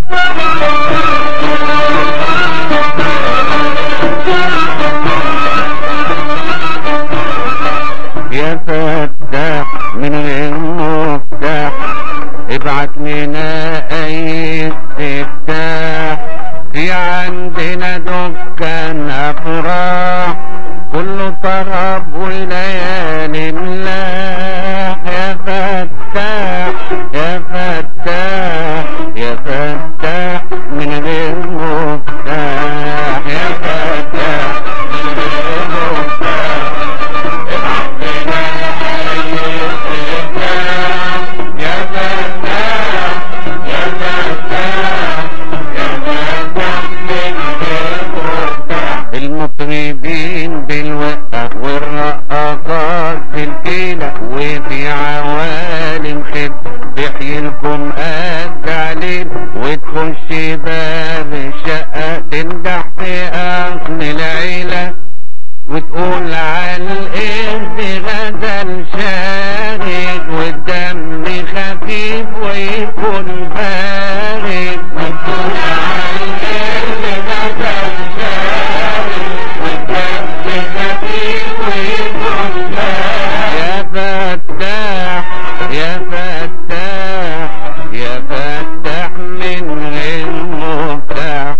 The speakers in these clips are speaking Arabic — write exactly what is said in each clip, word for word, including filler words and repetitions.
يا فتاح من غير مفتاح ابعت لنا اي استفتاح في عندنا دكان افراح كله طرب وليالي ملاح يا فتاح يا فتاح يا فتاح من غير مفتاح يا فتاح من غير مفتاح ابعت لنا اي استفتاح يا فتاح يا فتاح يا فتاح من غير مفتاح المطربين بالوقة والرقصات بالكيلة وفي عوالم خير تحيي لكم قد عليل وتخش باب الشقة تنجح في أصل العيلة وتقول على القرد غزل شارد والدم خفيف ويكون بارد وتقول على القرد غزل شارد والدم خفيف ويكون بارد يا فتاح يا فتاح يا فتاح من غير مفتاح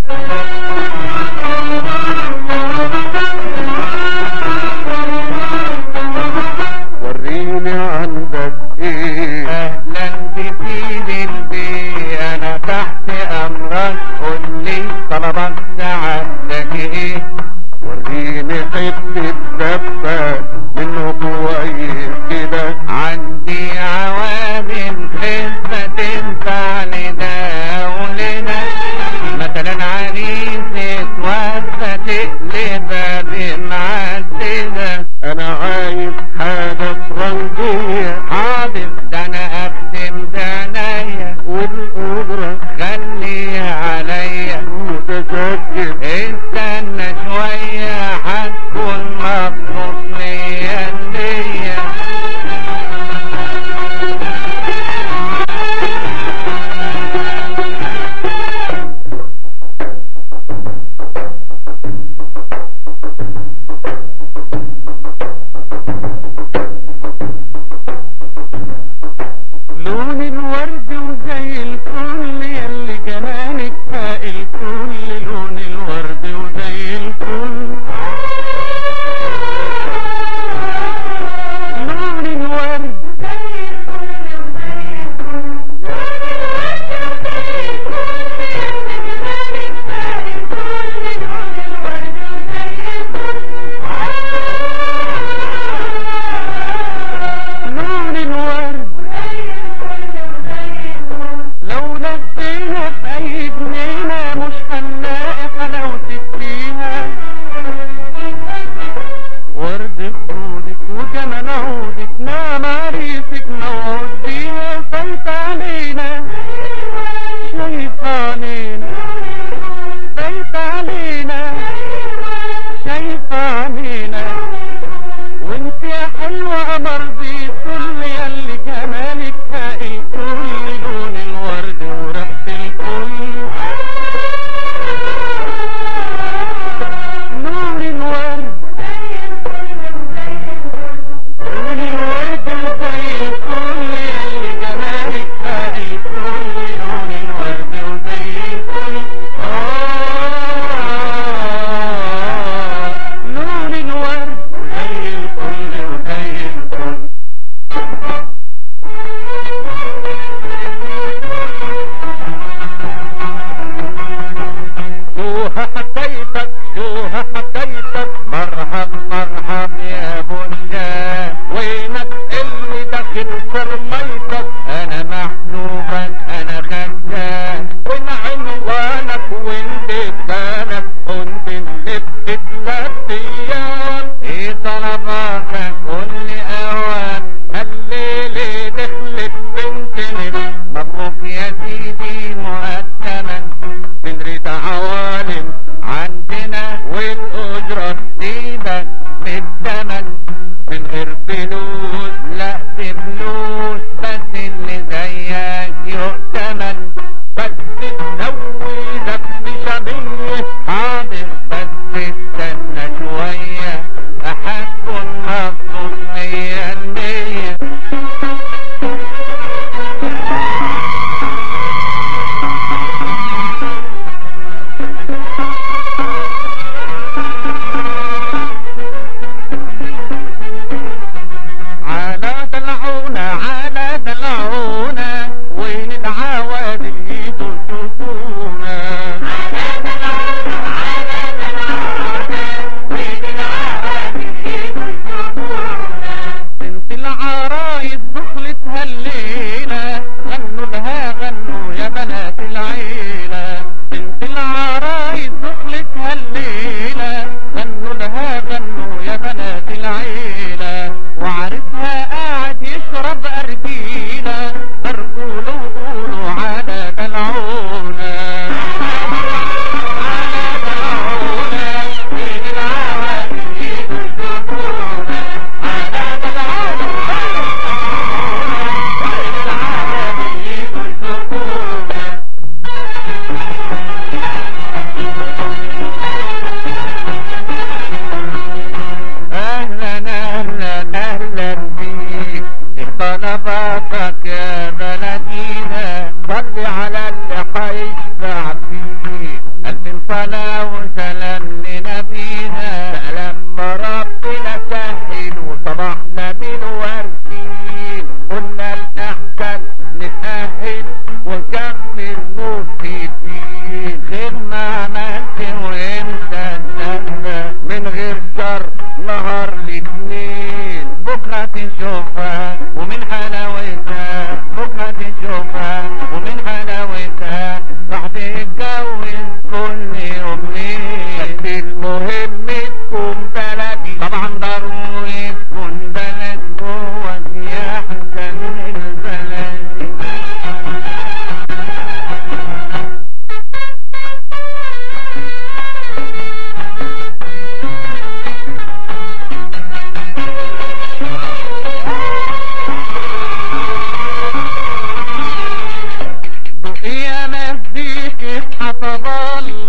وريني عندك ايه اهلا بسيد البي انا العوادي تشوفونا بنت العرايس دخلتها الليلة غنوا لها غنوا يا بنات العيلة بنت العرايس دخلتها الليلة غنوا لها غنوا يا بنات العيلة وعرسها قاعد يشرب أرجيلة برجوله وقولوا على دلعونا على دلعونا بين العوادي تشوفونا على دلعونا بين العوادي تشوفونا اهلا اهلا اهلا بيك طلباتك يا بلدينا صلي على اللي هيشفع فيك الف صلاة وسلام لنبينا لما ربنا سهل وصبحنا من وارثين قلنا الاحسن نتأهل ونكمل مفيدين خير ما عملت وانت نسمى من غير شر نهار الاثنين بكرة تشوفها ومن حلاوتها بكرة تشوفها ومن حلاوتها راح تتجوز كل يومين بس المهم تكون بلدي طبعا ضروري تكون بلد جوه في احسن البلد يا مزيك حسب الله